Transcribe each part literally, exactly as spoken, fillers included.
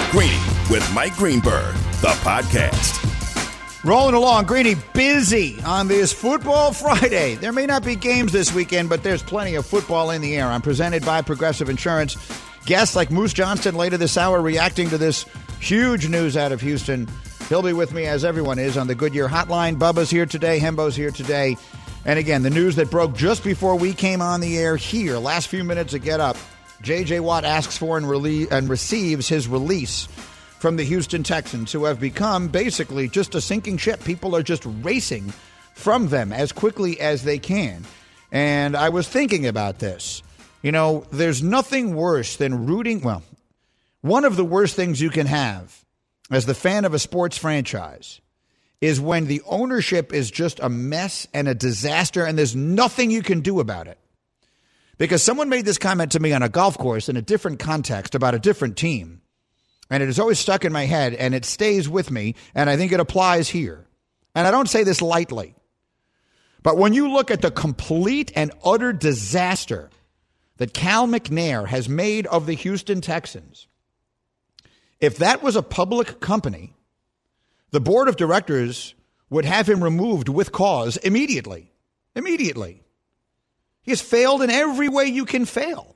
Greeny with Mike Greenberg, the podcast. Rolling along, Greeny busy on this Football Friday. There may not be games this weekend, but there's plenty of football in the air. I'm presented by Progressive Insurance. Guests like Moose Johnston later this hour reacting to this huge news out of Houston. He'll be with me, as everyone is, on the Goodyear Hotline. Bubba's here today. Hembo's here today. And again, the news that broke just before we came on the air here, last few minutes of Get Up, J J. Watt asks for and, rele- and receives his release from the Houston Texans, who have become basically just a sinking ship. People are just racing from them as quickly as they can. And I was thinking about this. You know, there's nothing worse than rooting. Well, one of the worst things you can have as the fan of a sports franchise is when the ownership is just a mess and a disaster and there's nothing you can do about it. Because someone made this comment to me on a golf course in a different context about a different team. And it is always stuck in my head, and it stays with me, and I think it applies here. And I don't say this lightly. But when you look at the complete and utter disaster that Cal McNair has made of the Houston Texans, if that was a public company, the board of directors would have him removed with cause immediately. Immediately. He has failed in every way you can fail.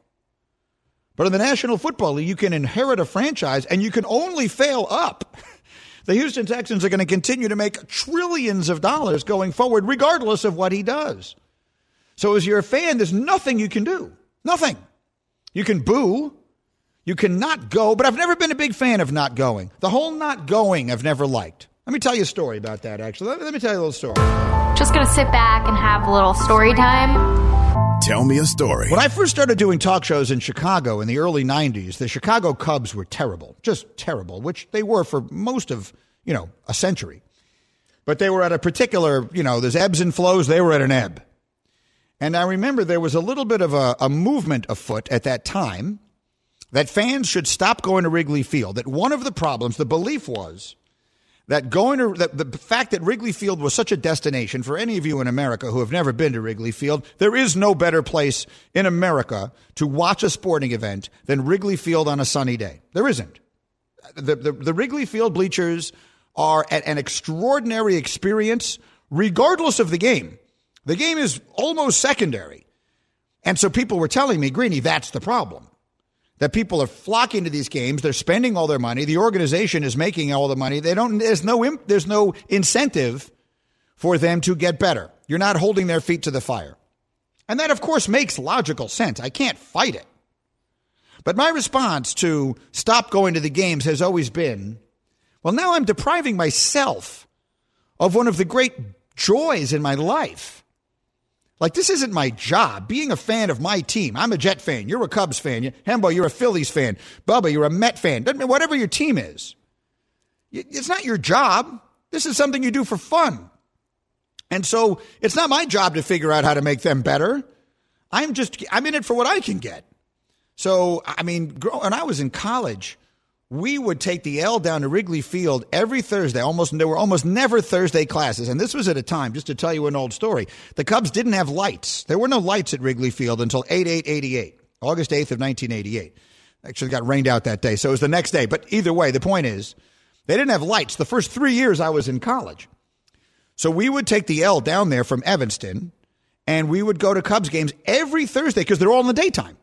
But in the National Football League, you can inherit a franchise and you can only fail up. The Houston Texans are going to continue to make trillions of dollars going forward, regardless of what he does. So as you're a fan, there's nothing you can do. Nothing. You can boo. You can not go. But I've never been a big fan of not going. The whole not going I've never liked. Let me tell you a story about that, actually. Let me, let me tell you a little story. Just going to sit back and have a little story time. Tell me a story. When I first started doing talk shows in Chicago in the early nineties, the Chicago Cubs were terrible, just terrible, which they were for most of, you know, a century. But they were at a particular, you know, there's ebbs and flows. They were at an ebb. And I remember there was a little bit of a, a movement afoot at that time that fans should stop going to Wrigley Field. That one of the problems, the belief was that going to that the fact that Wrigley Field was such a destination for any of you in America who have never been to Wrigley Field, there is no better place in America to watch a sporting event than Wrigley Field on a sunny day. There isn't. The, the, the Wrigley Field bleachers are at an extraordinary experience, regardless of the game. The game is almost secondary. And so people were telling me, Greeny, that's the problem. That people are flocking to these games. They're spending all their money. The organization is making all the money. They don't. There's no. There's no incentive for them to get better. You're not holding their feet to the fire, and that, of course, makes logical sense. I can't fight it. But my response to stop going to the games has always been, well, now I'm depriving myself of one of the great joys in my life. Like, this isn't my job. Being a fan of my team. I'm a Jet fan. You're a Cubs fan. Hembo, you're a Phillies fan. Bubba, you're a Met fan. Doesn't matter, whatever your team is. It's not your job. This is something you do for fun. And so it's not my job to figure out how to make them better. I'm just, I'm in it for what I can get. So, I mean, when I was in college, we would take the L down to Wrigley Field every Thursday. Almost there were almost never Thursday classes. And this was at a time, just to tell you an old story, the Cubs didn't have lights. There were no lights at Wrigley Field until eight eight eighty-eight, August eighth of nineteen eighty-eight. Actually got rained out that day, so it was the next day. But either way, the point is, they didn't have lights the first three years I was in college. So we would take the L down there from Evanston, and we would go to Cubs games every Thursday because they're all in the daytime.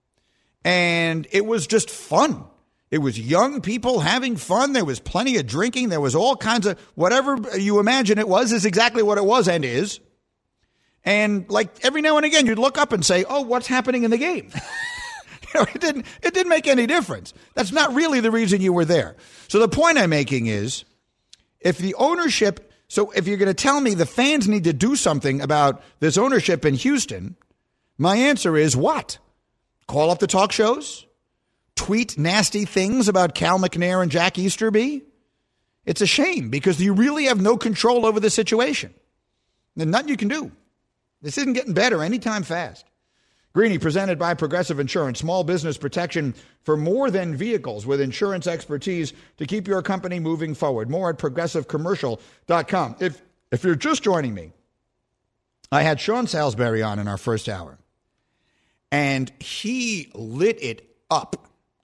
And it was just fun. It was young people having fun. There was plenty of drinking. There was all kinds of whatever you imagine it was is exactly what it was and is. And like every now and again, you'd look up and say, oh, what's happening in the game? you know, it didn't, it didn't make any difference. That's not really the reason you were there. So the point I'm making is if the ownership, so if you're going to tell me the fans need to do something about this ownership in Houston, my answer is what? Call up the talk shows? Tweet nasty things about Cal McNair and Jack Easterby? It's a shame because you really have no control over the situation. There's nothing you can do. This isn't getting better anytime fast. Greeny, presented by Progressive Insurance, small business protection for more than vehicles with insurance expertise to keep your company moving forward. More at progressive commercial dot com. If, if you're just joining me, I had Sean Salisbury on in our first hour, and he lit it up. So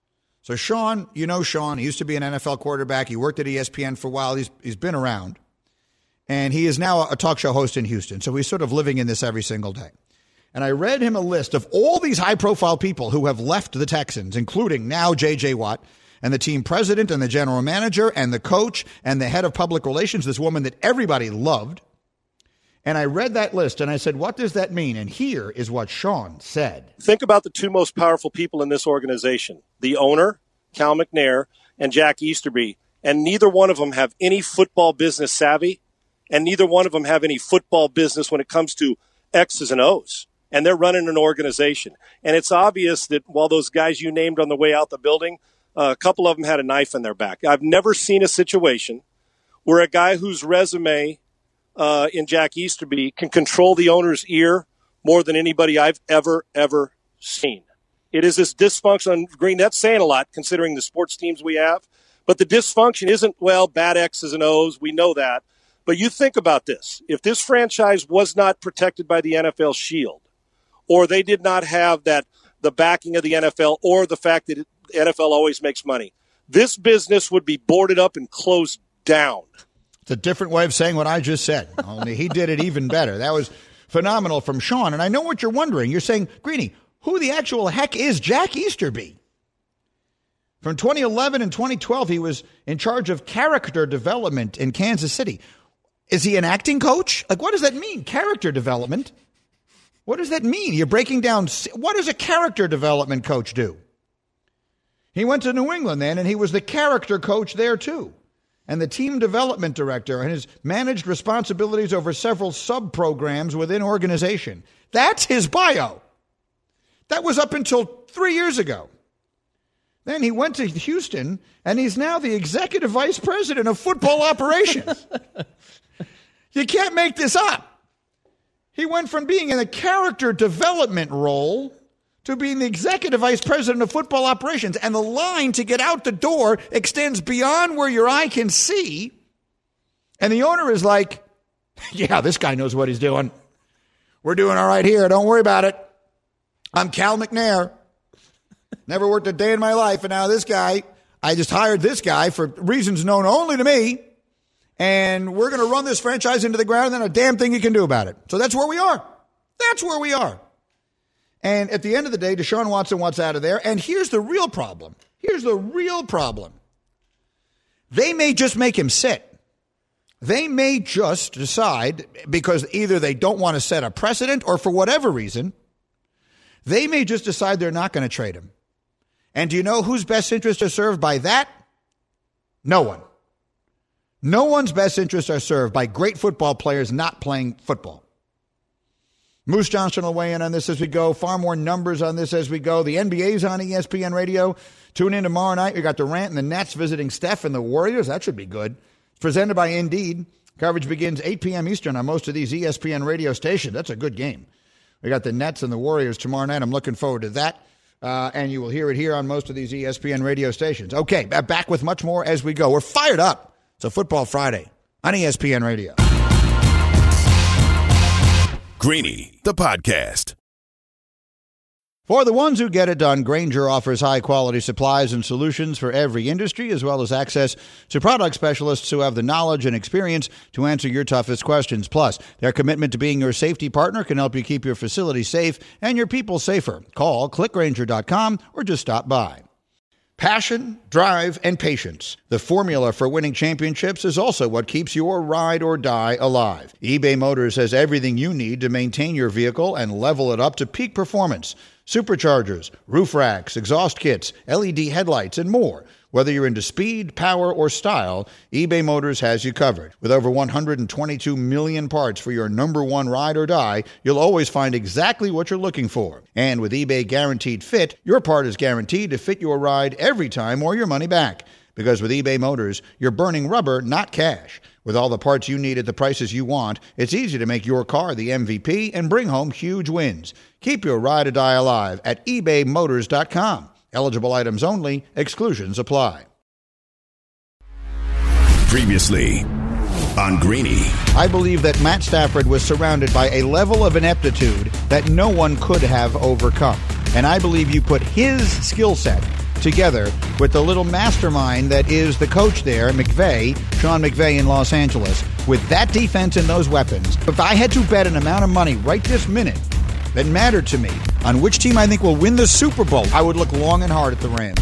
So Sean, you know Sean, he used to be an N F L quarterback. He worked at E S P N for a while. He's he's been around. And he is now a talk show host in Houston. So he's sort of living in this every single day. And I read him a list of all these high-profile people who have left the Texans, including now J J. Watt and the team president and the general manager and the coach and the head of public relations, this woman that everybody loved. And I read that list and I said, what does that mean? And here is what Sean said. Think about the two most powerful people in this organization, the owner, Cal McNair, and Jack Easterby. And neither one of them have any football business savvy, and neither one of them have any football business when it comes to X's and O's. And they're running an organization. And it's obvious that while those guys you named on the way out the building, uh, a couple of them had a knife in their back. I've never seen a situation where a guy whose resume uh, in Jack Easterby can control the owner's ear more than anybody I've ever, ever seen. It is this dysfunction. Green, that's saying a lot considering the sports teams we have. But the dysfunction isn't, well, bad X's and O's. We know that. But you think about this. If this franchise was not protected by the N F L shield, or they did not have that the backing of the N F L, or the fact that the N F L always makes money, this business would be boarded up and closed down. It's a different way of saying what I just said, only he did it even better. That was phenomenal from Sean. And I know what you're wondering. You're saying, Greeny, who the actual heck is Jack Easterby? From twenty eleven and twenty twelve, he was in charge of character development in Kansas City. Is he an acting coach? Like, what does that mean, character development? What does that mean? You're breaking down. What does a character development coach do? He went to New England then, and he was the character coach there, too, and the team development director, and his managed responsibilities over several sub-programs within organization. That's his bio. That was up until three years ago. Then he went to Houston, and he's now the executive vice president of football operations. You can't make this up. He went from being in a character development role to being the executive vice president of football operations. And the line to get out the door extends beyond where your eye can see. And the owner is like, yeah, this guy knows what he's doing. We're doing all right here. Don't worry about it. I'm Cal McNair. Never worked a day in my life. And now this guy, I just hired this guy for reasons known only to me. And we're going to run this franchise into the ground, and then a damn thing you can do about it. So that's where we are. That's where we are. And at the end of the day, Deshaun Watson wants out of there. And here's the real problem. Here's the real problem. They may just make him sit. They may just decide, because either they don't want to set a precedent or for whatever reason, they may just decide they're not going to trade him. And do you know whose best interests are served by that? No one. No one's best interests are served by great football players not playing football. Moose Johnson will weigh in on this as we go. Far more numbers on this as we go. The N B A's on E S P N Radio. Tune in tomorrow night. We got Durant and the Nets visiting Steph and the Warriors. That should be good. It's presented by Indeed. Coverage begins eight p.m. Eastern on most of these E S P N radio stations. That's a good game. We got the Nets and the Warriors tomorrow night. I'm looking forward to that. Uh, and you will hear it here on most of these E S P N radio stations. Okay, back with much more as we go. We're fired up. It's a Football Friday on E S P N Radio. Greeny, the podcast. For the ones who get it done, Grainger offers high-quality supplies and solutions for every industry, as well as access to product specialists who have the knowledge and experience to answer your toughest questions. Plus, their commitment to being your safety partner can help you keep your facility safe and your people safer. Call click grainger dot com or just stop by. Passion, drive, and patience. The formula for winning championships is also what keeps your ride or die alive. eBay Motors has everything you need to maintain your vehicle and level it up to peak performance. Superchargers, roof racks, exhaust kits, L E D headlights, and more. Whether you're into speed, power, or style, eBay Motors has you covered. With over one hundred twenty-two million parts for your number one ride or die, you'll always find exactly what you're looking for. And with eBay Guaranteed Fit, your part is guaranteed to fit your ride every time or your money back. Because with eBay Motors, you're burning rubber, not cash. With all the parts you need at the prices you want, it's easy to make your car the M V P and bring home huge wins. Keep your ride or die alive at ebay motors dot com. Eligible items only. Exclusions apply. Previously on Greeny. I believe that Matt Stafford was surrounded by a level of ineptitude that no one could have overcome. And I believe you put his skill set together with the little mastermind that is the coach there, McVay, Sean McVay in Los Angeles. With that defense and those weapons, if I had to bet an amount of money right this minute that mattered to me on which team I think will win the Super Bowl, I would look long and hard at the Rams.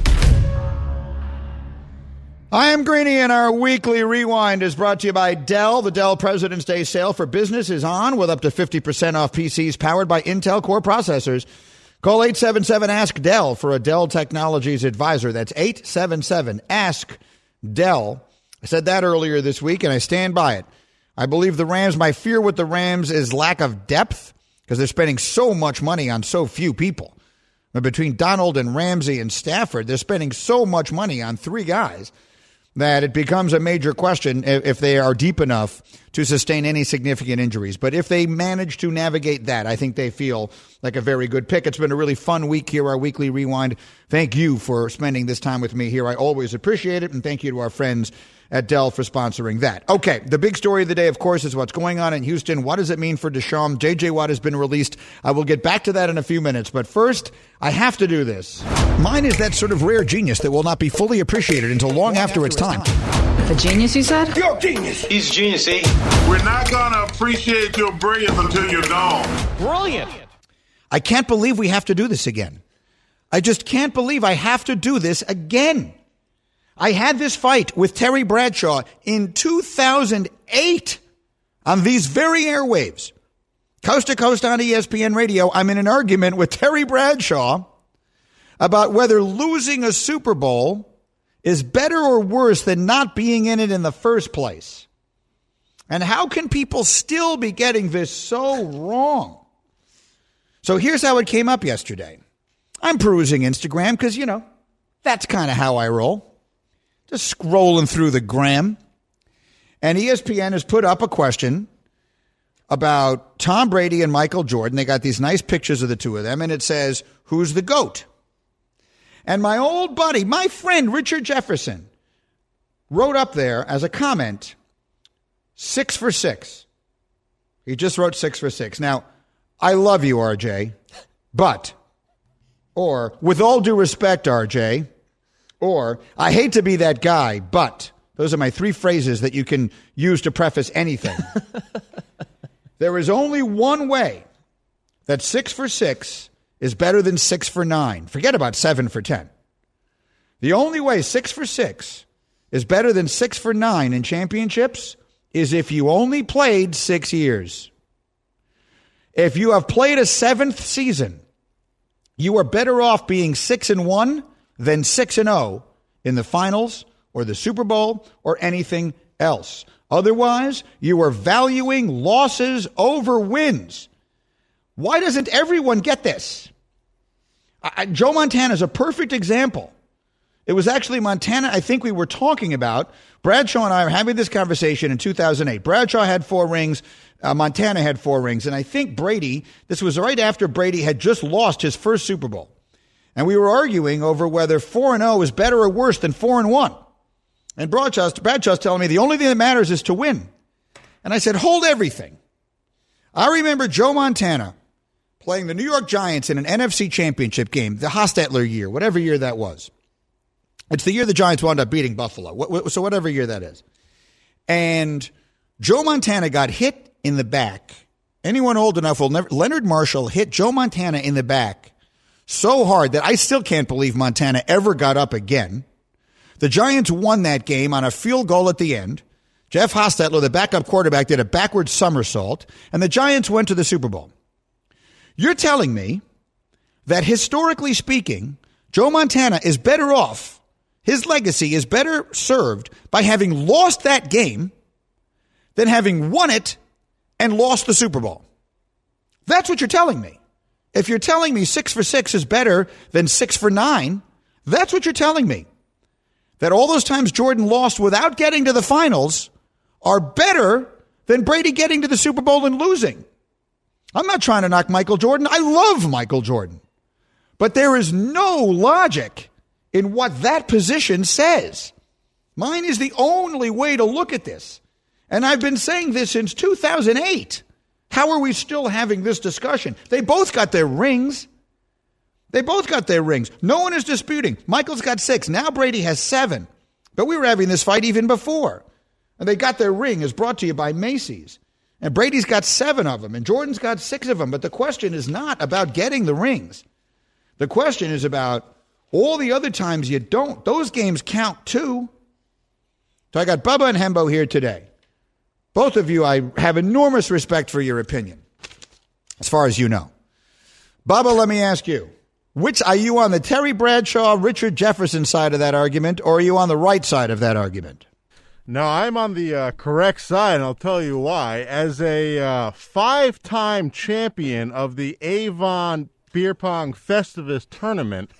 I am Greeny, and our weekly rewind is brought to you by Dell. The Dell President's Day sale for business is on with up to fifty percent off P Cs powered by Intel Core processors. Call eight seven seven, ask Dell for a Dell Technologies advisor. That's eight seven seven, ask Dell. I said that earlier this week, and I stand by it. I believe the Rams, my fear with the Rams is lack of depth because they're spending so much money on so few people. But between Donald and Ramsey and Stafford, they're spending so much money on three guys that it becomes a major question if they are deep enough to sustain any significant injuries. But if they manage to navigate that, I think they feel like a very good pick. It's been a really fun week here, our weekly rewind. Thank you for spending this time with me here. I always appreciate it, and thank you to our friends at Dell for sponsoring that. Okay, the big story of the day, of course, is what's going on in Houston. What does it mean for Deshaun? J J. Watt has been released. I will get back to that in a few minutes. But first, I have to do this. Mine is that sort of rare genius that will not be fully appreciated until long, long after, after its time. The genius, you said? You're a genius. He's a genius, eh? We're not going to appreciate your brilliance until you're gone. Brilliant. I can't believe we have to do this again. I just can't believe I have to do this again. I had this fight with Terry Bradshaw in two thousand eight on these very airwaves. Coast to coast on E S P N radio, I'm in an argument with Terry Bradshaw about whether losing a Super Bowl is better or worse than not being in it in the first place. And how can people still be getting this so wrong? So here's how it came up yesterday. I'm perusing Instagram because, you know, that's kind of how I roll. Just scrolling through the gram. And E S P N has put up a question about Tom Brady and Michael Jordan. They got these nice pictures of the two of them, and it says, who's the GOAT? And my old buddy, my friend Richard Jefferson, wrote up there as a comment, six for six. He just wrote six for six. Now, I love you, R J, but, or with all due respect, R J, or, I hate to be that guy, but. Those are my three phrases that you can use to preface anything. There is only one way that six for six is better than six for nine. Forget about seven for ten. The only way six for six is better than six for nine in championships is if you only played six years. If you have played a seventh season, you are better off being six and one than six and oh in the finals or the Super Bowl or anything else. Otherwise, you are valuing losses over wins. Why doesn't everyone get this? I, Joe Montana is a perfect example. It was actually Montana, I think we were talking about. Bradshaw and I were having this conversation in two thousand eight. Bradshaw had four rings. Uh, Montana had four rings. And I think Brady, this was right after Brady had just lost his first Super Bowl. And we were arguing over whether four and oh is better or worse than four and one. And Bradshaw's, Bradshaw's telling me the only thing that matters is to win. And I said, hold everything. I remember Joe Montana playing the New York Giants in an N F C championship game, the Hostetler year, whatever year that was. It's the year the Giants wound up beating Buffalo. So whatever year that is. And Joe Montana got hit in the back. Anyone old enough will never, Leonard Marshall hit Joe Montana in the back so hard that I still can't believe Montana ever got up again. The Giants won that game on a field goal at the end. Jeff Hostetler, the backup quarterback, did a backward somersault, and the Giants went to the Super Bowl. You're telling me that historically speaking, Joe Montana is better off, his legacy is better served by having lost that game than having won it and lost the Super Bowl. That's what you're telling me. If you're telling me six for six is better than six for nine, that's what you're telling me. That all those times Jordan lost without getting to the finals are better than Brady getting to the Super Bowl and losing. I'm not trying to knock Michael Jordan. I love Michael Jordan. But there is no logic in what that position says. Mine is the only way to look at this. And I've been saying this since two thousand eight. How are we still having this discussion? They both got their rings. They both got their rings. No one is disputing. Michael's got six. Now Brady has seven. But we were having this fight even before. And they got their ring is brought to you by Macy's. And Brady's got seven of them, and Jordan's got six of them. But the question is not about getting the rings. The question is about all the other times you don't. Those games count too. So I got Bubba and Hembo here today. Both of you, I have enormous respect for your opinion, as far as you know. Bubba, let me ask you. Which are you on the Terry Bradshaw, Richard Jefferson side of that argument, or are you on the right side of that argument? No, I'm on the uh, correct side, and I'll tell you why. As a uh, five-time champion of the Avon Beer Pong Festivus tournament,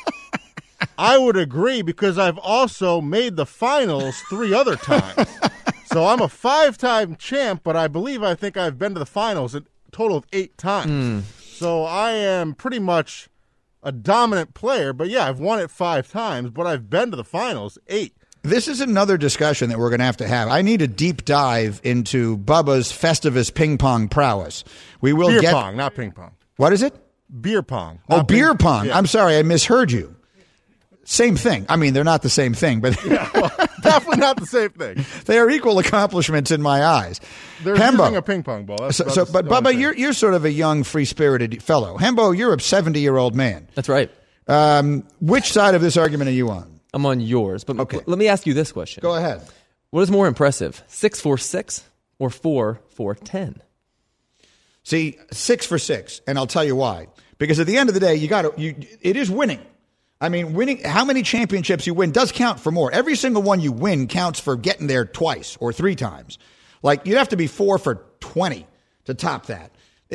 I would agree because I've also made the finals three other times. So I'm a five-time champ, but I believe I think I've been to the finals a total of eight times. Mm. So I am pretty much a dominant player, but yeah, I've won it five times, but I've been to the finals eight. This is another discussion that we're going to have to have. I need a deep dive into Bubba's Festivus ping pong prowess. We will beer get pong, not ping pong. What is it? Beer pong. Oh, beer pong. pong. Yeah. I'm sorry, I misheard you. Same thing. I mean, they're not the same thing, but yeah, well, definitely not the same thing. They are equal accomplishments in my eyes. They're Hembo. using a ping pong ball. That's so, so, but Bubba, you're you're sort of a young, free-spirited fellow. Hembo, you're a seventy-year-old man. That's right. Um, which side of this argument are you on? I'm on yours, but okay. Let me ask you this question. Go ahead. What is more impressive, six four six or four four ten? See, six for six, and I'll tell you why. Because at the end of the day, you got to. You, it is winning. I mean, winning. How many championships you win does count for more. Every single one you win counts for getting there twice or three times. Like you'd have to be four for twenty to top that.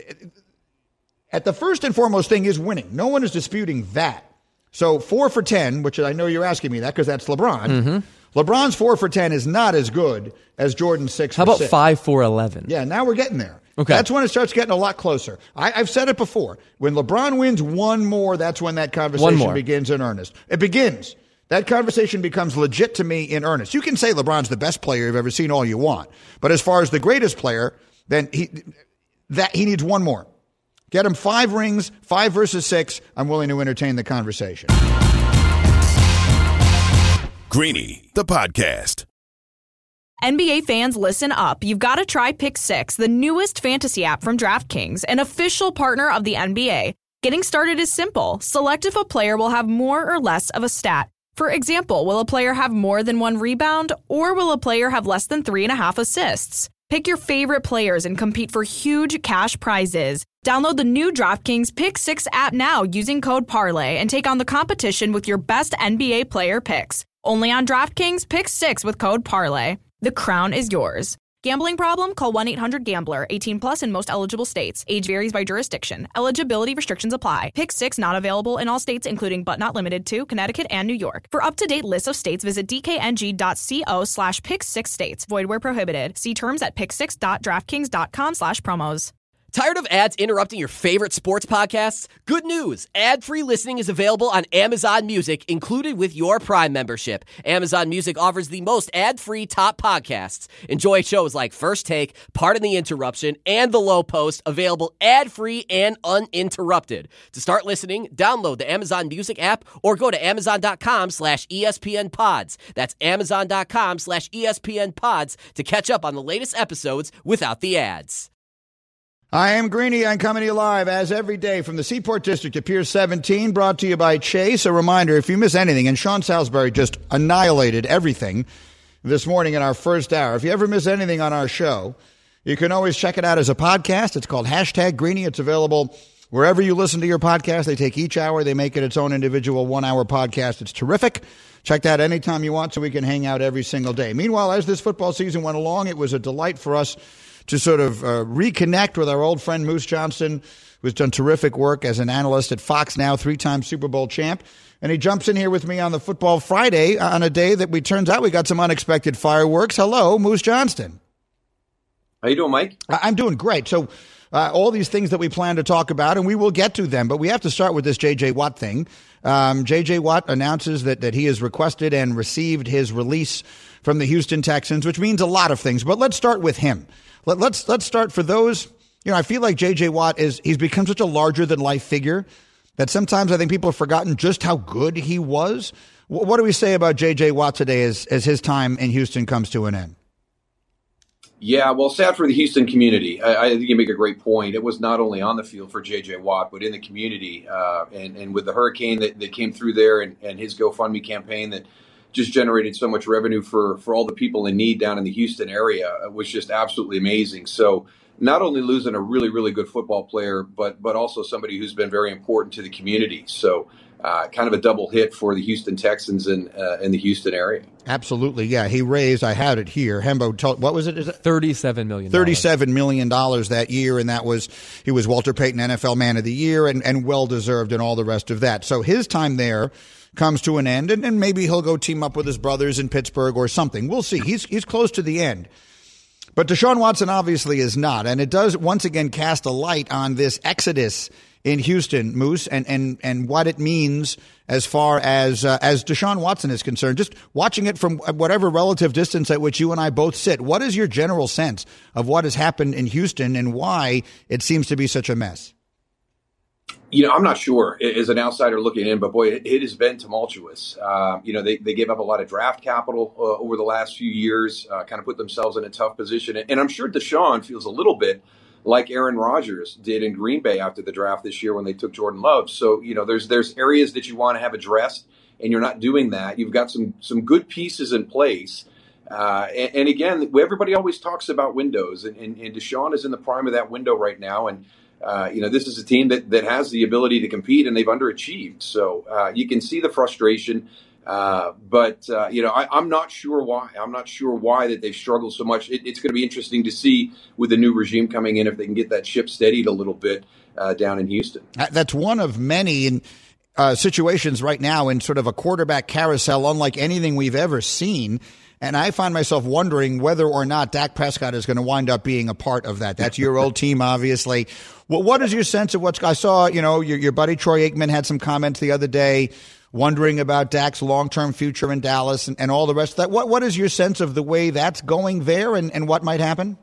At the first and foremost thing is winning. No one is disputing that. So four for ten, which I know you're asking me that because that's LeBron. Mm-hmm. LeBron's four for ten is not as good as Jordan's six How for about six. five for eleven? Yeah, now we're getting there. Okay. That's when it starts getting a lot closer. I, I've said it before. When LeBron wins one more, that's when that conversation begins in earnest. It begins. That conversation becomes legit to me in earnest. You can say LeBron's the best player you've ever seen all you want. But as far as the greatest player, then he that he needs one more. Get him five rings, five versus six. I'm willing to entertain the conversation. Greeny, the podcast. N B A fans, listen up. You've got to try Pick Six, the newest fantasy app from DraftKings, an official partner of the N B A. Getting started is simple. Select if a player will have more or less of a stat. For example, will a player have more than one rebound, or will a player have less than three and a half assists? Pick your favorite players and compete for huge cash prizes. Download the new DraftKings Pick Six app now using code Parlay and take on the competition with your best N B A player picks. Only on DraftKings Pick Six with code Parlay. The crown is yours. Gambling problem? Call one eight hundred gambler. eighteen plus in most eligible states. Age varies by jurisdiction. Eligibility restrictions apply. Pick Six not available in all states, including but not limited to Connecticut and New York. For up-to-date lists of states, visit dkng.co slash pick six states. Void where prohibited. See terms at pick six dot draftkings dot com slash promos. Tired of ads interrupting your favorite sports podcasts? Good news! Ad-free listening is available on Amazon Music, included with your Prime membership. Amazon Music offers the most ad-free top podcasts. Enjoy shows like First Take, Pardon the Interruption, and The Low Post, available ad-free and uninterrupted. To start listening, download the Amazon Music app or go to amazon.com slash ESPN pods. That's amazon.com slash ESPN pods to catch up on the latest episodes without the ads. I am Greeny. I'm coming to you live as every day from the Seaport District at Pier seventeen, brought to you by Chase. A reminder, if you miss anything, and Sean Salisbury just annihilated everything this morning in our first hour. If you ever miss anything on our show, you can always check it out as a podcast. It's called Hashtag Greeny. It's available wherever you listen to your podcast. They take each hour. They make it its own individual one-hour podcast. It's terrific. Check that anytime you want so we can hang out every single day. Meanwhile, as this football season went along, it was a delight for us to sort of uh, reconnect with our old friend Moose Johnston, who's done terrific work as an analyst at Fox Now, three-time Super Bowl champ. And he jumps in here with me on the Football Friday on a day that we turns out we got some unexpected fireworks. Hello, Moose Johnston. How you doing, Mike? I'm doing great. So uh, all these things that we plan to talk about, and we will get to them, but we have to start with this J J. Watt thing. Um, J J. Watt announces that, that he has requested and received his release from the Houston Texans, which means a lot of things. But let's start with him. Let, let's let's start for those. You know, I feel like J J. Watt is he's become such a larger than life figure that sometimes I think people have forgotten just how good he was. What do we say about J J. Watt today as, as his time in Houston comes to an end? Yeah, well, sad for the Houston community. I, I think you make a great point. It was not only on the field for J J. Watt, but in the community. Uh, and, and with the hurricane that, that came through there and, and his GoFundMe campaign that just generated so much revenue for, for all the people in need down in the Houston area, it was just absolutely amazing. So not only losing a really, really good football player, but but also somebody who's been very important to the community. So uh, kind of a double hit for the Houston Texans in, uh, in the Houston area. Absolutely, yeah. He raised, I had it here, Hembo, told, what was it? Is it thirty-seven million dollars. thirty-seven million dollars that year, and that was, he was Walter Payton N F L Man of the Year, and, and well-deserved and all the rest of that. So his time there comes to an end, and, and maybe he'll go team up with his brothers in Pittsburgh or something. We'll see. He's he's close to the end. But Deshaun Watson obviously is not, and it does once again cast a light on this exodus in Houston, Moose, and and and what it means as far as uh, as Deshaun Watson is concerned. Just watching it from whatever relative distance at which you and I both sit, what is your general sense of what has happened in Houston and why it seems to be such a mess? You know, I'm not sure as an outsider looking in, but boy, it, it has been tumultuous. Uh, you know, they, they gave up a lot of draft capital uh, over the last few years, uh, kind of put themselves in a tough position. And I'm sure Deshaun feels a little bit like Aaron Rodgers did in Green Bay after the draft this year when they took Jordan Love. So, you know, there's there's areas that you want to have addressed, and you're not doing that. You've got some some good pieces in place. Uh, and, and again, everybody always talks about windows, and, and, and Deshaun is in the prime of that window right now. And Uh, you know, this is a team that, that has the ability to compete, and they've underachieved. So uh, you can see the frustration. Uh, but, uh, you know, I, I'm not sure why. I'm not sure why that they've struggled so much. It, it's going to be interesting to see with the new regime coming in if they can get that ship steadied a little bit uh, down in Houston. That's one of many in, uh, situations right now in sort of a quarterback carousel unlike anything we've ever seen. And I find myself wondering whether or not Dak Prescott is going to wind up being a part of that. That's your old team, obviously. Well, what is your sense of what's – I saw, you know, your, your buddy Troy Aikman had some comments the other day wondering about Dak's long-term future in Dallas and, and all the rest of that. What What is your sense of the way that's going there and, and what might happen?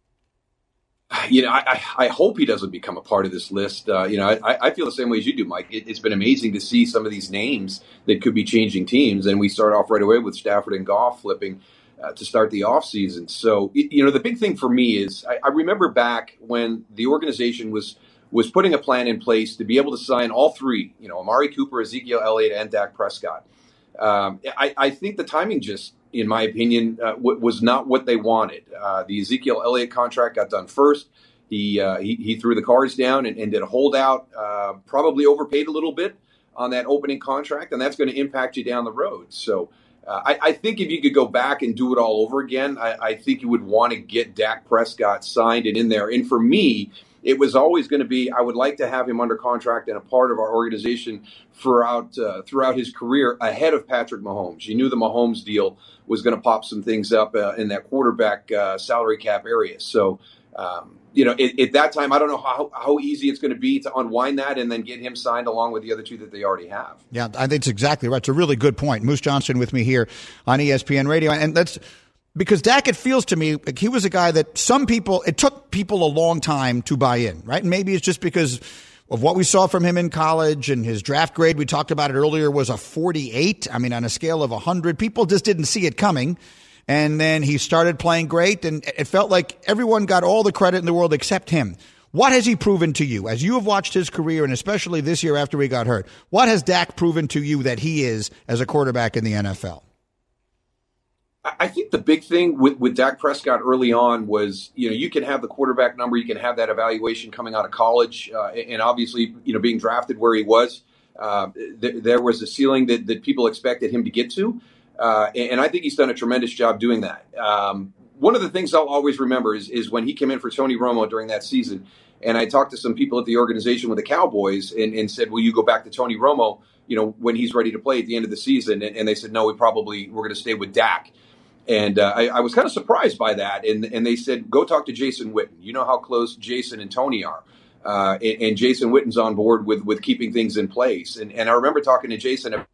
You know, I, I hope he doesn't become a part of this list. Uh, you know, I, I feel the same way as you do, Mike. It, it's been amazing to see some of these names that could be changing teams. And we start off right away with Stafford and Goff flipping uh, to start the offseason. So, it, you know, the big thing for me is I, I remember back when the organization was was putting a plan in place to be able to sign all three, you know, Amari Cooper, Ezekiel Elliott, and Dak Prescott. Um, I, I think the timing just, in my opinion, uh, w- was not what they wanted. Uh, the Ezekiel Elliott contract got done first. He uh, he, he threw the cards down and, and did a holdout, uh, probably overpaid a little bit on that opening contract, and that's going to impact you down the road. So uh, I, I think if you could go back and do it all over again, I, I think you would want to get Dak Prescott signed and in there. And for me, it was always going to be, I would like to have him under contract and a part of our organization throughout uh, throughout his career ahead of Patrick Mahomes. You knew the Mahomes deal was going to pop some things up uh, in that quarterback uh, salary cap area. So, um, you know, at, at that time, I don't know how, how easy it's going to be to unwind that and then get him signed along with the other two that they already have. Yeah, I think it's exactly right. It's a really good point. Moose Johnston with me here on E S P N Radio. And that's because Dak, it feels to me like he was a guy that some people, it took people a long time to buy in, right? And maybe it's just because of what we saw from him in college and his draft grade. We talked about it earlier was a forty-eight. I mean, on a scale of one hundred, people just didn't see it coming. And then he started playing great, and it felt like everyone got all the credit in the world except him. What has he proven to you? As you have watched his career, and especially this year after he got hurt, what has Dak proven to you that he is as a quarterback in the N F L? I think the big thing with, with Dak Prescott early on was, you know, you can have the quarterback number, you can have that evaluation coming out of college, uh, and obviously, you know, being drafted where he was, uh, th- there was a ceiling that, that people expected him to get to, uh, and I think he's done a tremendous job doing that. Um, one of the things I'll always remember is, is when he came in for Tony Romo during that season, and I talked to some people at the organization with the Cowboys and, and said, will you go back to Tony Romo, you know, when he's ready to play at the end of the season? And, and they said, no, we probably, we're going to stay with Dak. And uh, I, I was kind of surprised by that. And, and they said, go talk to Jason Witten. You know how close Jason and Tony are. Uh, and, and Jason Witten's on board with, with keeping things in place. And, and I remember talking to Jason.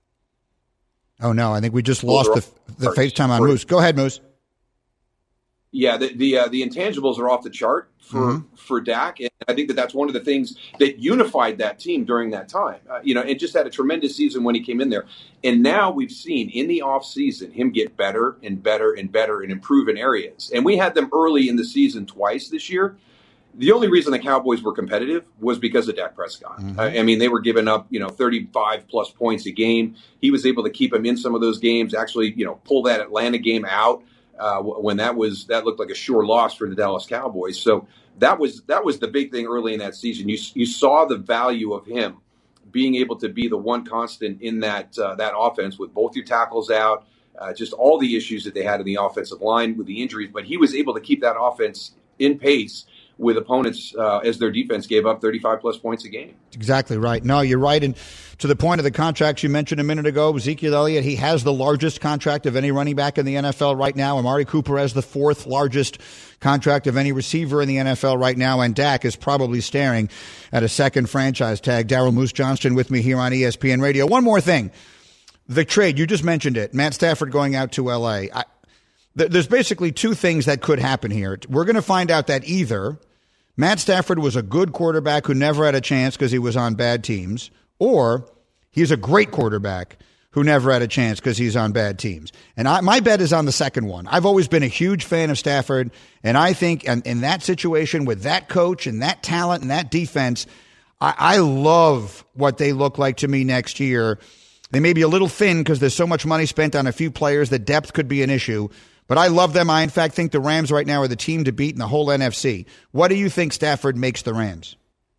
Oh, no, I think we just lost the, the FaceTime on Moose. Go ahead, Moose. Yeah, the the, uh, the intangibles are off the chart for mm-hmm. for Dak, and I think that that's one of the things that unified that team during that time. Uh, you know, and just had a tremendous season when he came in there. And now we've seen in the offseason him get better and better and better and improve in areas. And we had them early in the season twice this year. The only reason the Cowboys were competitive was because of Dak Prescott. Mm-hmm. I, I mean, they were giving up, you know, thirty-five plus points a game. He was able to keep them in some of those games, actually, you know, pull that Atlanta game out. Uh, when that was that looked like a sure loss for the Dallas Cowboys. So that was that was the big thing early in that season. You you saw the value of him being able to be the one constant in that uh, that offense with both your tackles out, uh, just all the issues that they had in the offensive line with the injuries. But he was able to keep that offense in pace with opponents uh, as their defense gave up thirty-five plus points a game. Exactly right. No, you're right. And to the point of the contracts you mentioned a minute ago, Ezekiel Elliott, he has the largest contract of any running back in the N F L right now. Amari Cooper has the fourth largest contract of any receiver in the N F L right now. And Dak is probably staring at a second franchise tag. Daryl Moose Johnston with me here on E S P N Radio. One more thing. The trade, you just mentioned it. Matt Stafford going out to L A. I, th- there's basically two things that could happen here. We're going to find out that either Matt Stafford was a good quarterback who never had a chance because he was on bad teams, or he's a great quarterback who never had a chance because he's on bad teams. And I, my bet is on the second one. I've always been a huge fan of Stafford, and I think in, in that situation with that coach and that talent and that defense, I, I love what they look like to me next year. They may be a little thin because there's so much money spent on a few players that depth could be an issue. But I love them. I, in fact, think the Rams right now are the team to beat in the whole N F C. What do you think Stafford makes the Rams?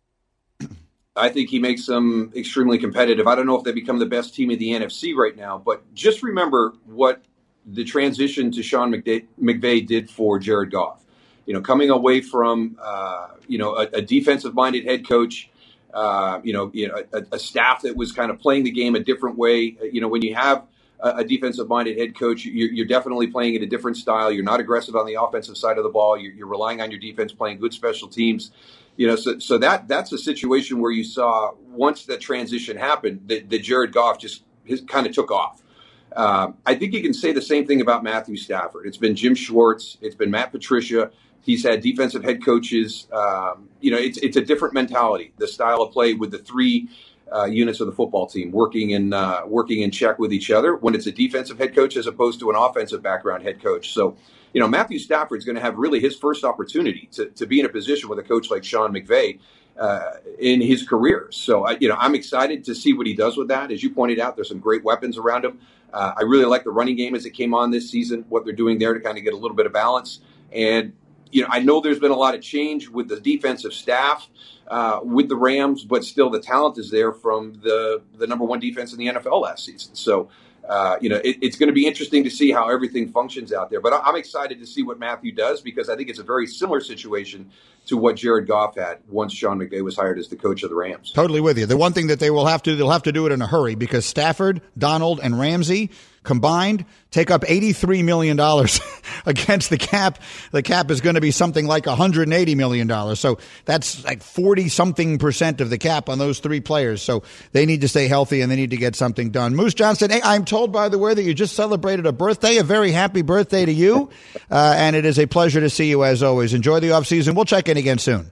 I think he makes them extremely competitive. I don't know if they become the best team in the N F C right now, but just remember what the transition to Sean McVay did for Jared Goff. You know, coming away from, uh, you know, a, a defensive-minded head coach, uh, you know, you know, a, a staff that was kind of playing the game a different way. You know, when you have a defensive-minded head coach, you're, you're definitely playing in a different style. You're not aggressive on the offensive side of the ball. You're, you're relying on your defense, playing good special teams. You know, so so that that's a situation where you saw once that transition happened, that, that Jared Goff just his, kind of took off. Um, I think you can say the same thing about Matthew Stafford. It's been Jim Schwartz. It's been Matt Patricia. He's had defensive head coaches. Um, you know, it's it's a different mentality, the style of play with the three Uh, units of the football team working in uh, working in check with each other when it's a defensive head coach as opposed to an offensive background head coach. So, you know, Matthew Stafford's going to have really his first opportunity to, to be in a position with a coach like Sean McVay uh, in his career. So, I, you know, I'm excited to see what he does with that. As you pointed out, there's some great weapons around him. Uh, I really like the running game as it came on this season, what they're doing there to kind of get a little bit of balance. And, you know, I know there's been a lot of change with the defensive staff uh, with the Rams, but still the talent is there from the, the number one defense in the N F L last season. So, uh, you know, it, it's going to be interesting to see how everything functions out there. But I'm excited to see what Matthew does because I think it's a very similar situation to what Jared Goff had once Sean McVay was hired as the coach of the Rams. Totally with you. The one thing that they will have to, they'll have to do it in a hurry because Stafford, Donald, and Ramsey combined take up eighty-three million dollars against the cap. The cap is going to be something like one hundred eighty million dollars. So that's like forty-something percent of the cap on those three players. So they need to stay healthy and they need to get something done. Moose Johnston, hey, I'm told, by the way, that you just celebrated a birthday. A very happy birthday to you. Uh, and it is a pleasure to see you as always. Enjoy the offseason. We'll check in again soon.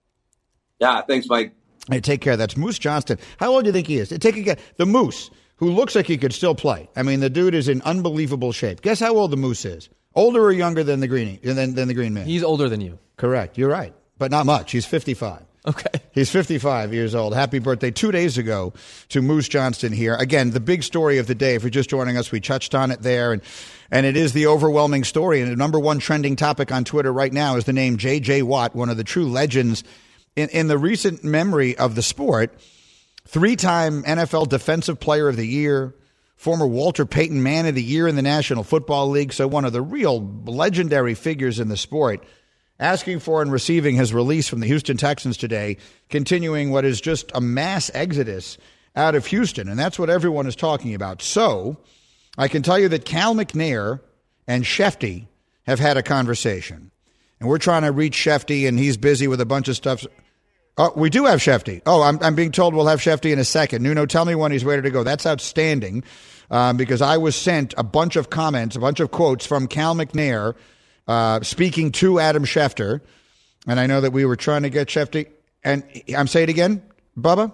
Yeah, thanks, Mike. Hey, take care. That's Moose Johnston. How old do you think he is? Take again. The Moose, who looks like he could still play. I mean, the dude is in unbelievable shape. Guess how old the Moose is? Older or younger than the Green than, than the Green Man? He's older than you. Correct. You're right. But not much. He's fifty-five. Okay. He's fifty-five years old. Happy birthday two days ago to Moose Johnston here. Again, the big story of the day, if you're just joining us, we touched on it there. And, and it is the overwhelming story. And the number one trending topic on Twitter right now is the name J J. Watt, one of the true legends in, in the recent memory of the sport. Three-time N F L Defensive Player of the Year, former Walter Payton Man of the Year in the National Football League, so one of the real legendary figures in the sport, asking for and receiving his release from the Houston Texans today, continuing what is just a mass exodus out of Houston, and that's what everyone is talking about. So I can tell you that Cal McNair and Shefty have had a conversation, and we're trying to reach Shefty, and he's busy with a bunch of stuff. Oh, we do have Shefty. Oh, I'm, I'm being told we'll have Shefty in a second. Nuno, tell me when he's ready to go. That's outstanding um, because I was sent a bunch of comments, a bunch of quotes from Cal McNair uh, speaking to Adam Schefter. And I know that we were trying to get Schefter. And I'm saying it again, Bubba?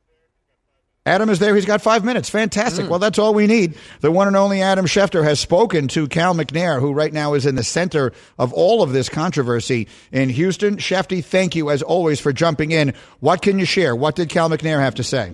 Adam is there. He's got five minutes. Fantastic. Mm. Well, that's all we need. The one and only Adam Schefter has spoken to Cal McNair, who right now is in the center of all of this controversy in Houston. Schefty, thank you, as always, for jumping in. What can you share? What did Cal McNair have to say?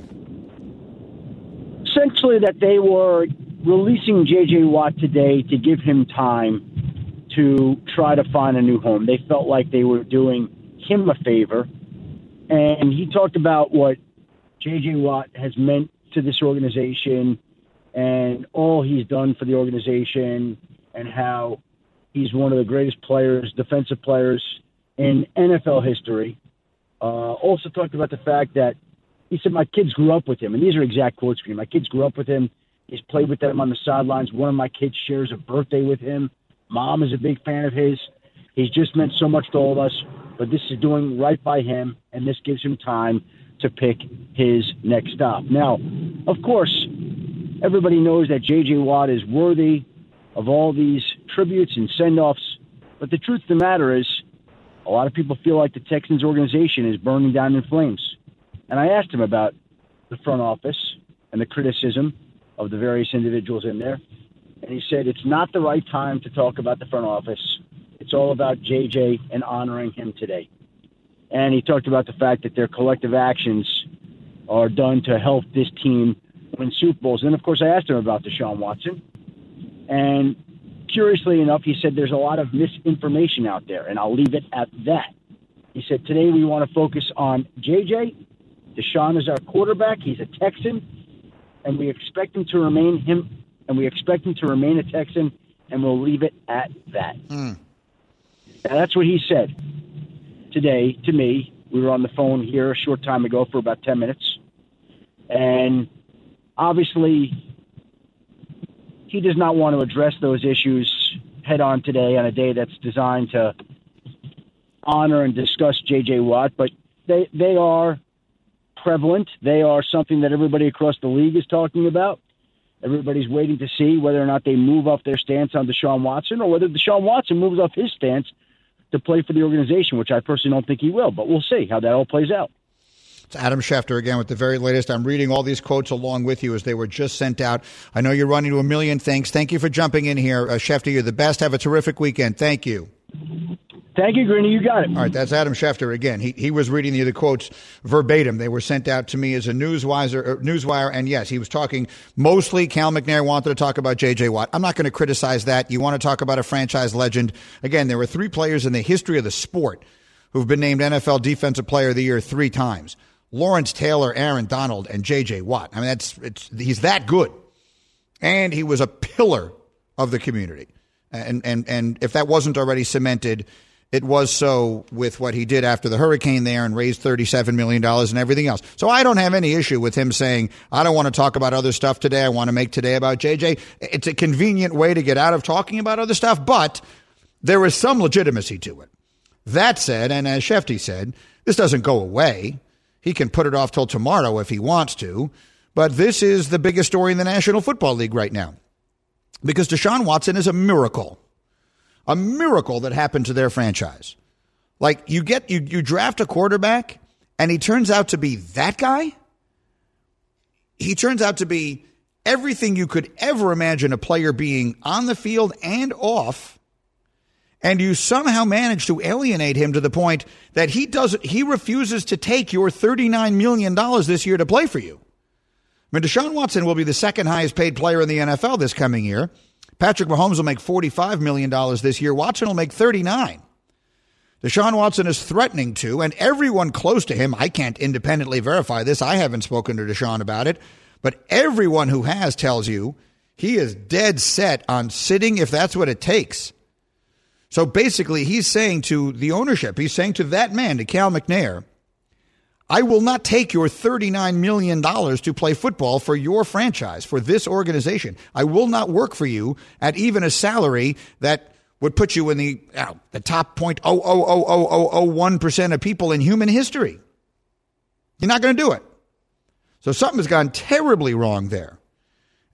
Essentially that they were releasing J J. Watt today to give him time to try to find a new home. They felt like they were doing him a favor. And he talked about what J J. Watt has meant to this organization and all he's done for the organization and how he's one of the greatest players, defensive players in N F L history. Uh, also talked about the fact that he said, my kids grew up with him. And these are exact quotes for me. My kids grew up with him. He's played with them on the sidelines. One of my kids shares a birthday with him. Mom is a big fan of his. He's just meant so much to all of us. But this is doing right by him, and this gives him time to pick his next stop. Now, of course, everybody knows that J J. Watt is worthy of all these tributes and send-offs, but the truth of the matter is a lot of people feel like the Texans organization is burning down in flames. And I asked him about the front office and the criticism of the various individuals in there, and he said it's not the right time to talk about the front office. It's all about J J and honoring him today. And he talked about the fact that their collective actions are done to help this team win Super Bowls. And, of course, I asked him about Deshaun Watson. And curiously enough, he said there's a lot of misinformation out there, and I'll leave it at that. He said today we want to focus on J J. Deshaun is our quarterback. He's a Texan, and we expect him to remain him, and we expect him to remain a Texan, and we'll leave it at that. Mm. Now, that's what he said today to me. We were on the phone here a short time ago for about ten minutes. And obviously, he does not want to address those issues head on today on a day that's designed to honor and discuss J J. Watt. But they, they are prevalent. They are something that everybody across the league is talking about. Everybody's waiting to see whether or not they move off their stance on Deshaun Watson or whether Deshaun Watson moves off his stance to play for the organization, which I personally don't think he will. But we'll see how that all plays out. It's Adam Schefter again with the very latest. I'm reading all these quotes along with you as they were just sent out. I know you're running to a million things. Thank you for jumping in here. Uh, Schefter, you're the best. Have a terrific weekend. Thank you. Thank you, Greeny. You got it. All right, that's Adam Schefter again. He he was reading the, the quotes verbatim. They were sent out to me as a newswire, uh, newswire, and yes, he was talking mostly. Cal McNair wanted to talk about J J. Watt. I'm not going to criticize that. You want to talk about a franchise legend. Again, there were three players in the history of the sport who've been named N F L Defensive Player of the Year three times. Lawrence Taylor, Aaron Donald, and J J. Watt. I mean, that's it's he's that good. And he was a pillar of the community. And and and if that wasn't already cemented, it was so with what he did after the hurricane there and raised thirty-seven million dollars and everything else. So I don't have any issue with him saying, I don't want to talk about other stuff today. I want to make today about J J. It's a convenient way to get out of talking about other stuff, but there is some legitimacy to it. That said, and as Schefty said, this doesn't go away. He can put it off till tomorrow if he wants to, but this is the biggest story in the National Football League right now because Deshaun Watson is a miracle. A miracle that happened to their franchise. Like you get you you draft a quarterback and he turns out to be that guy. He turns out to be everything you could ever imagine a player being on the field and off. And you somehow manage to alienate him to the point that he doesn't he refuses to take your thirty-nine million dollars this year to play for you. I mean, Deshaun Watson will be the second highest paid player in the N F L this coming year. Patrick Mahomes will make forty-five million dollars this year. Watson will make thirty-nine. Deshaun Watson is threatening to, and everyone close to him, I can't independently verify this. I haven't spoken to Deshaun about it, but everyone who has tells you he is dead set on sitting if that's what it takes. So basically, he's saying to the ownership, he's saying to that man, to Cal McNair, I will not take your thirty-nine million dollars to play football for your franchise, for this organization. I will not work for you at even a salary that would put you in the, you know, the top zero point zero zero zero zero zero zero one percent of people in human history. You're not going to do it. So something has gone terribly wrong there.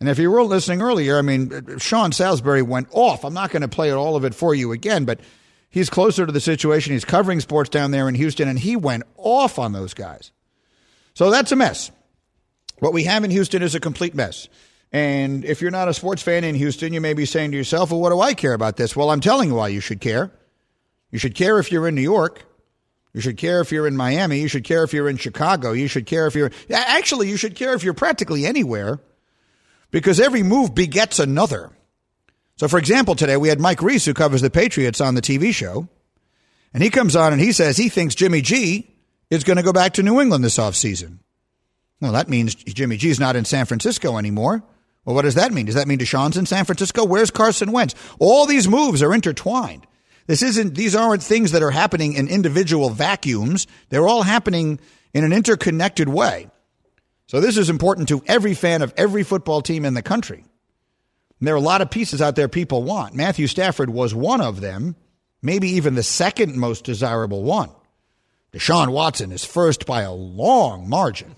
And if you were listening earlier, I mean, Sean Salisbury went off. I'm not going to play all of it for you again, but he's closer to the situation. He's covering sports down there in Houston, and he went off on those guys. So that's a mess. What we have in Houston is a complete mess. And if you're not a sports fan in Houston, you may be saying to yourself, well, what do I care about this? Well, I'm telling you why you should care. You should care if you're in New York. You should care if you're in Miami. You should care if you're in Chicago. You should care if you're – actually, you should care if you're practically anywhere, because every move begets another. So, for example, today we had Mike Reese, who covers the Patriots, on the T V show, and he comes on and he says he thinks Jimmy G is going to go back to New England this offseason. Well, that means Jimmy G's not in San Francisco anymore. Well, what does that mean? Does that mean Deshaun's in San Francisco? Where's Carson Wentz? All these moves are intertwined. This isn't; these aren't things that are happening in individual vacuums. They're all happening in an interconnected way. So this is important to every fan of every football team in the country. And there are a lot of pieces out there people want. Matthew Stafford was one of them, maybe even the second most desirable one. Deshaun Watson is first by a long margin.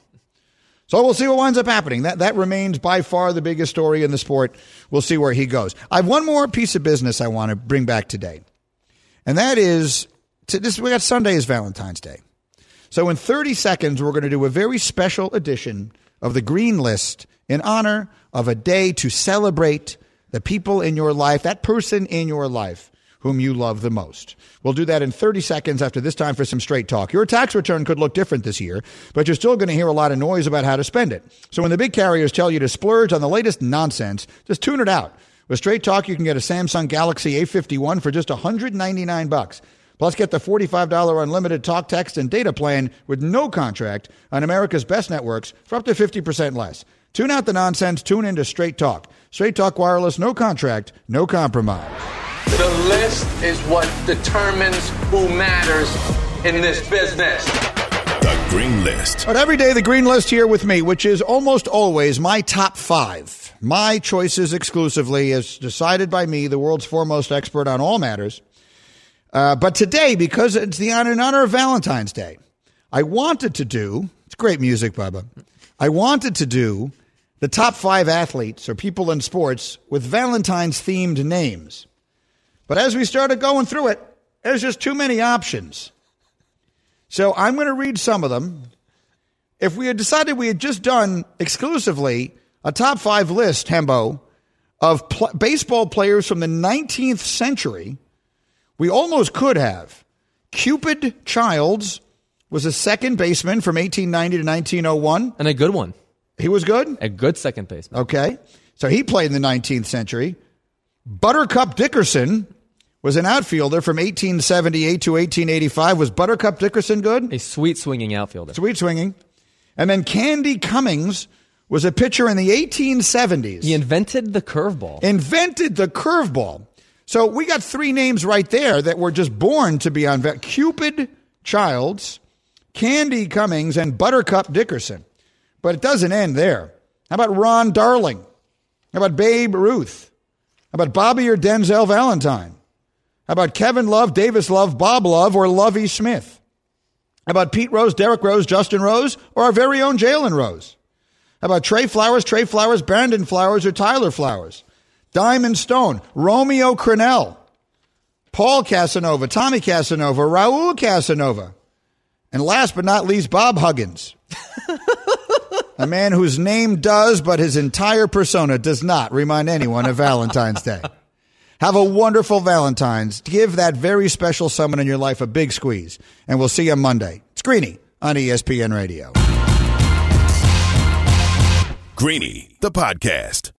So we'll see what winds up happening. That that remains by far the biggest story in the sport. We'll see where he goes. I have one more piece of business I want to bring back today. And that is, to this, we got Sunday is Valentine's Day. So in thirty seconds, we're going to do a very special edition of the Green List in honor of a day to celebrate the people in your life, that person in your life whom you love the most. We'll do that in thirty seconds after this time for some straight talk. Your tax return could look different this year, but you're still going to hear a lot of noise about how to spend it. So when the big carriers tell you to splurge on the latest nonsense, just tune it out. With Straight Talk, you can get a Samsung Galaxy A fifty-one for just one hundred ninety-nine bucks. Plus, get the forty-five dollars unlimited talk, text, and data plan with no contract on America's best networks for up to fifty percent less. Tune out the nonsense. Tune into Straight Talk. Straight Talk Wireless, no contract, no compromise. The list is what determines who matters in this business. The Green List. But every day, the Green List here with me, which is almost always my top five. My choices exclusively, as decided by me, the world's foremost expert on all matters. Uh, but today, because it's the honor in honor of Valentine's Day, I wanted to do, it's great music, Bubba. I wanted to do the top five athletes or people in sports with Valentine's themed names. But as we started going through it, there's just too many options. So I'm going to read some of them. If we had decided we had just done exclusively a top five list, Hembo, of pl- baseball players from the nineteenth century, we almost could have. Cupid Childs was a second baseman from eighteen ninety to nineteen oh one. And a good one. He was good? A good second baseman. Okay. So he played in the nineteenth century. Buttercup Dickerson was an outfielder from eighteen seventy-eight to eighteen eighty-five. Was Buttercup Dickerson good? A sweet swinging outfielder. Sweet swinging. And then Candy Cummings was a pitcher in the eighteen seventies. He invented the curveball. Invented the curveball. So we got three names right there that were just born to be on. Cupid Childs, Candy Cummings, and Buttercup Dickerson. But it doesn't end there. How about Ron Darling? How about Babe Ruth? How about Bobby or Denzel Valentine? How about Kevin Love, Davis Love, Bob Love, or Lovie Smith? How about Pete Rose, Derrick Rose, Justin Rose, or our very own Jalen Rose? How about Trey Flowers, Trey Flowers, Brandon Flowers, or Tyler Flowers? Diamond Stone, Romeo Crennel, Paul Casanova, Tommy Casanova, Raul Casanova, and last but not least, Bob Huggins. A man whose name does, but his entire persona does not remind anyone of Valentine's Day. Have a wonderful Valentine's. Give that very special someone in your life a big squeeze. And we'll see you Monday. It's Greeny on E S P N Radio. Greeny, the podcast.